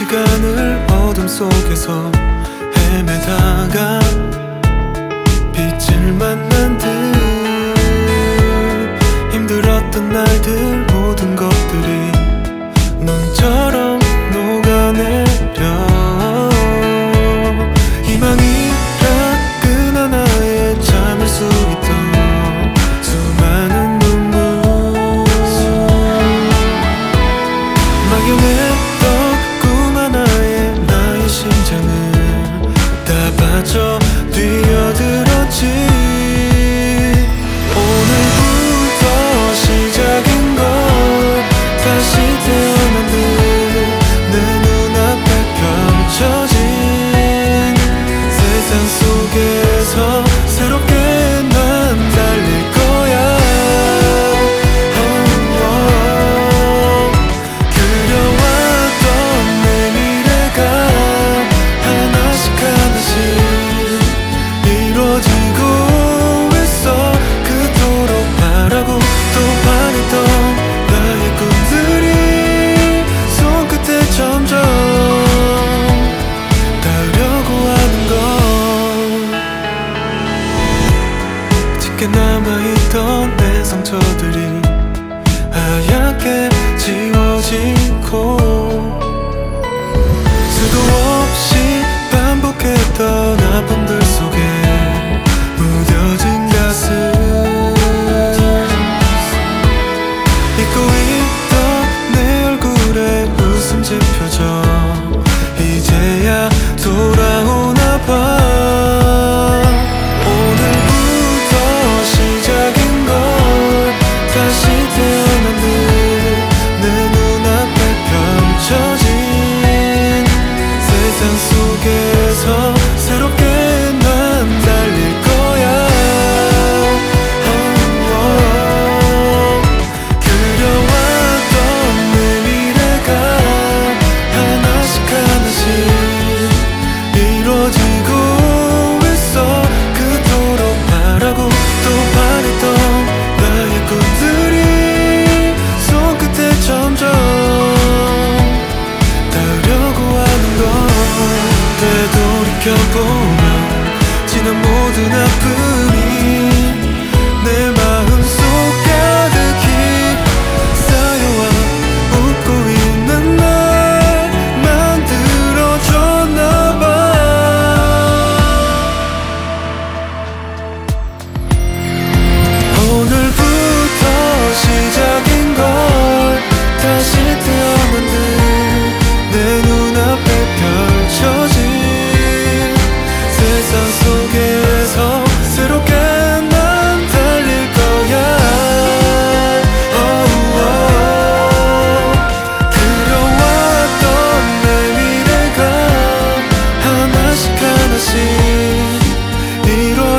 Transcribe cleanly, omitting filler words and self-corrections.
시간을 어둠 속에서 헤매다가 빛을 만난 듯 힘들었던 날들 모든 것들이 눈처럼 녹아내려 희망이란 끈 하나에 잠을 수 있던 수많은 눈물 막연했던 꿈 하나에 나의 심장은 다 빠져 뛰어들었지. 오늘부터 시작인 걸 다시 태어난 듯 내 눈앞에 펼쳐진 세상 속에서 새롭게 난 달릴 거야. 그려왔던 내 미래가 하나씩 하나씩 이루어지고 있어. 그토록 바라고 또 바랬던 나의 꿈들이 손끝에 점점 닿으려고 하는 건 짙게 남아있던 내 상처들이 하얗게 지워지고 수도 없이 반복했던 아픔들 속에 무뎌진 가슴 잊고 있던 내 얼굴에 웃음 지펴져 이제야 돌아오나 봐. 오늘부터 시작인 걸 다시 태어난 듯 내 눈앞에 펼쳐진 세상 속에서 새롭게 난 달릴 거야. 그려왔던 내 미래가 하나씩 하나씩 이루어지고 있어. 그토록 바라고 또 바랬던 나의 꿈들이 손끝에 점점 닿으려고 하는 건 되돌이켜보면 지난 모든 아픔이 내 마음속 가득히 쌓여와 웃고 있는 날 만들어줬나봐. 오늘부터 시작인 걸 다시 태어난 듯 내 눈앞에 펼쳐진 세상 속에서 새롭게 난 달릴 거야. 그려왔던 내 미래가 하나씩 하나씩 이루어